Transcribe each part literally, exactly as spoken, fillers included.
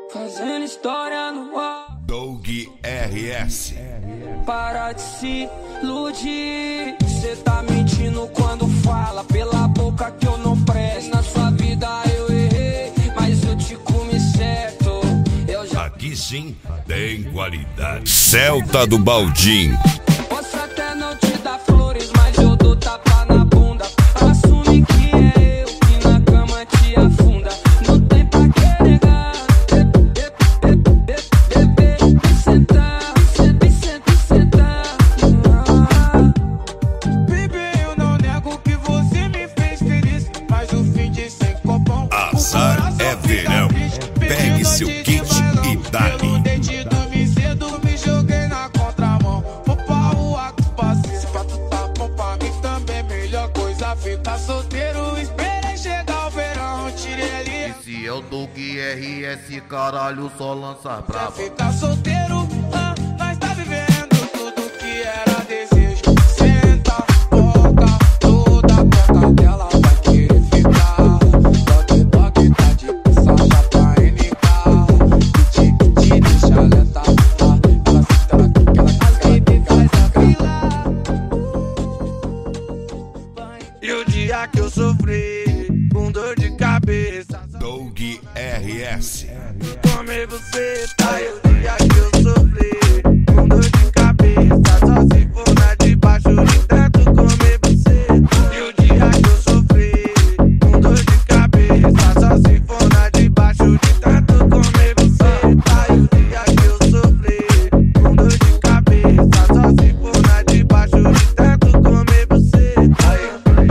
Fazendo história no ar. Doug R S. Para de se iludir. Cê tá mentindo quando fala pela boca que eu não presto. Na sua vida eu errei, mas eu te comi certo. Eu já... Aqui sim tem qualidade. Celta do Baldinho. Posso até não te dar flores, mas eu dou tapa na bunda. Assume que é eu que na cama te afunda. Não tem pra que negar. Me sentar, me sentar, me sentar. Baby, eu não nego que você me fez feliz, mas o fim de sem copão. Azar é verão. Pegue seu kit e dá-lhe. Ficar solteiro, esperei chegar o verão, tirei ali. Esse é o Doug R S, caralho, só lança brava. Ficar solteiro, ah, nós tá vivendo tudo que era desejo. Senta, boca, toda a boca dela vai querer ficar. Toque, toque, tá de saja pra N K. Que te, que te deixa lenta, ah, ela senta naquela casca, faz a fila. E o dia que eu sofri com dor de cabeça, Doug R S. tomei você, tá? E o dia que eu sofri com dor de cabeça, só se for na de baixo de tanto comer você. E o dia que eu sofri com dor de cabeça, só se for na de baixo de tanto comer você, tá? E o dia que eu sofri com dor de cabeça, só se for na de baixo de tanto comer você, tá?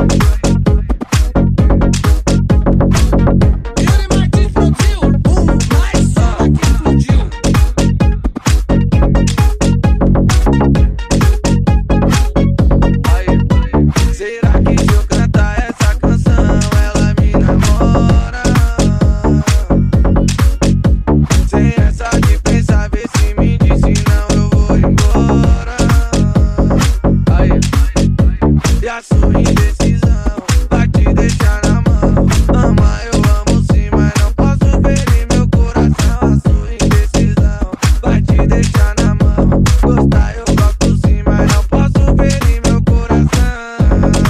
A sua indecisão vai te deixar na mão. Ama, eu amo sim, mas não posso ferir meu coração. A sua indecisão vai te deixar na mão. Gostar eu gosto sim, mas não posso ferir meu coração.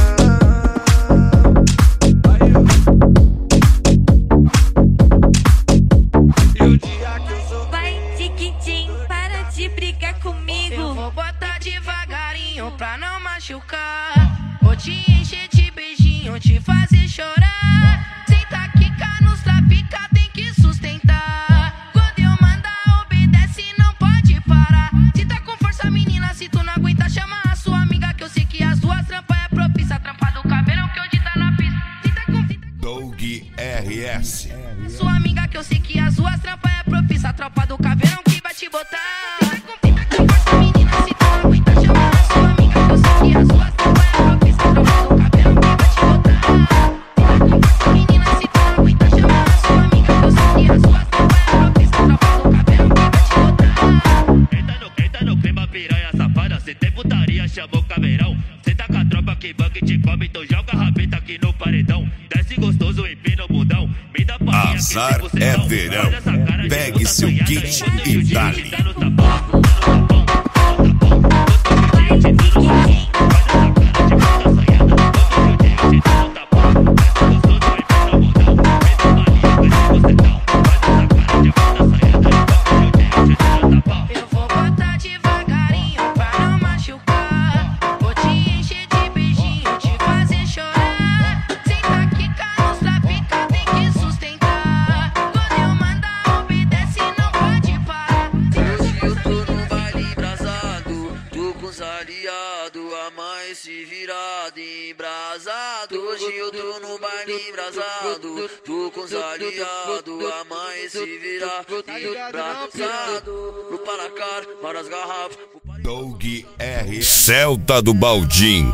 E o dia que eu sou... Vai, tiquitim, para de brigar comigo. Eu vou botar devagarinho pra não machucar. Vou te encher de beijinho, te fazer chorar. Senta, quica nos trapica, tem que sustentar. Quando eu mandar, obedece, não pode parar. Se tá com força, menina, se tu não aguenta, chama a sua amiga, que eu sei que as duas trampas é propícia. Trampa do caveirão que hoje tá na pista. Se tá com, se tá com... Doug R S. Sua amiga, que eu sei que as duas trampas é propícia. Tropa do caveirão que vai te botar. Se tá com, se tá com força, menina, se tu não aguenta, chama a sua amiga, que eu sei que as duas trampas é propícia. Tropa do caveirão que vai te botar. Se tá com força, menina, se tu não aguenta, chama a sua amiga, que eu sei que as duas trampas é propícia. Tropa do caveirão que vai te botar. Entra no, entra no clima, piranha safada. Cê tem putaria, chamou caveirão. Cê tá com a tropa que banca e te come, então joga a rabeta aqui no paredão. Desce gostoso, empina o bundão. Me dá palhinha que Azar cê você é não. verão. Olha essa cara de Pegue puta seu sonhada, kit enquanto e o dia dá-lhe. tá no tapão, no tapão, no tapão. Gosto de gente, tudo no tapão. Eu vou botar devagarinho pra não machucar. Vou te encher de beijinho, te fazer chorar. Senta, quica nos trapica, tem que sustentar. Quando eu mandar, obedece, não pode parar. Hoje eu tô no baile embrasado, tô com os aliados, a mãe se virada embrasado. Hoje eu tô no baile embrasado, tô com os aliados, a mãe se virada embrasado. No Palacar, várias garrafas. Doug R S. Celta do Baldinho.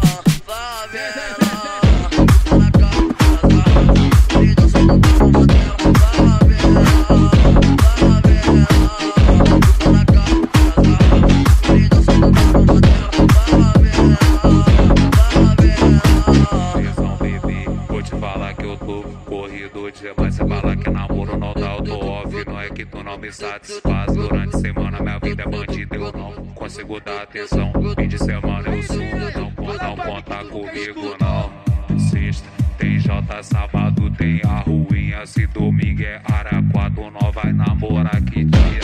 Vou te falar que eu tô corrido demais. Você fala que namoro não dá, eu tô off, não é que tu não me satisfaz. Durante a semana minha vida é bandida, eu não consigo dar atenção. Fim de semana eu subo, não, não conta comigo não. Sexta tem J, sábado tem a ruinha. Se domingo é Araquá, tu não vai namorar que dia.